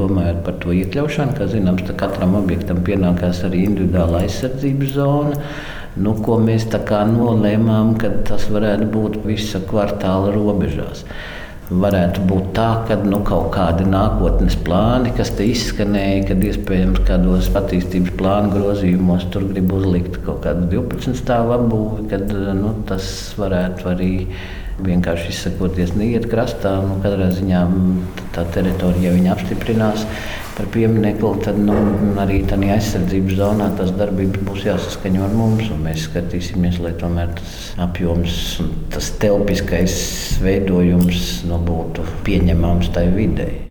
domājot par to iekļaušanu. Kā zināms, katram objektam pienākās arī individuāla aizsardzības zona. Ko mēs tā kā nolēmām, ka tas varētu būt visa kvartāla robežās. Varētu būt tā, ka kaut kādi nākotnes plāni, kas te izskanēja, kad iespējams kādos attīstības plānu grozījumos tur grib uzlikt kaut kādu 12 stāvu apbūvi, kad tas varētu arī vienkārši izsakoties neiet krastā. Katrā ziņā tā teritorija, ja viņa apstiprinās par pieminekli, tad arī tādā aizsardzības zonā tās darbības būs jāsaskaņo ar mums. Mēs skatīsimies, lai tomēr tas apjoms un tas telpiskais veidojums būtu pieņemams tai videi.